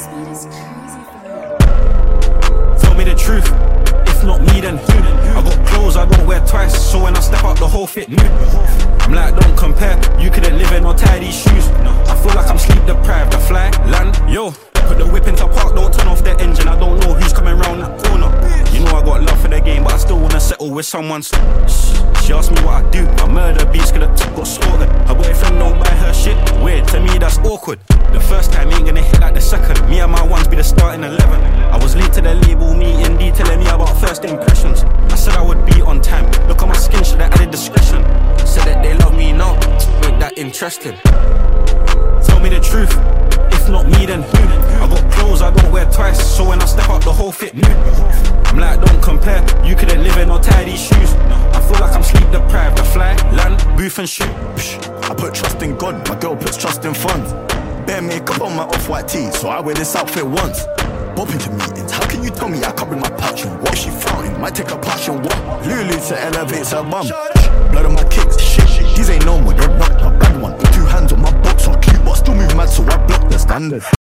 Tell me the truth, if not me then who? I got clothes I don't wear twice, so when I step out the whole fit new. I'm like don't compare, you couldn't live in or tie these shoes. I feel like I'm sleep deprived, I fly, land, yo. Put the whip into park, don't turn off the engine, I don't know who's coming round that corner. You know I got love for the game, but I still wanna settle with someone. She asked me what I do, I murder beats could've got slaughtered. Her boyfriend don't buy her shit, weird, to me that's awkward. The first time ain't gonna hit like the second, me and my ones be the starting 11. I was late to the label meeting, detailing me about first impressions. I said I would be on time, look at my skin, should've added discretion. Said that they love me now, ain't that interesting. Tell me the truth, if not me then who? I got clothes I don't wear twice, so when I step out the whole fit new. I'm like don't compare, you couldn't live in or tie these shoes. I feel like I'm sleep deprived, I fly, land, booth and shoot. I put trust in God, my girl puts trust in funds. Bare makeup on my off-white tee, so I wear this outfit once. Bopping to meetings, how can you tell me I can't bring my passion? What she flouting, might take a passion, what? Lulu to elevate her bum. Blood on my kid.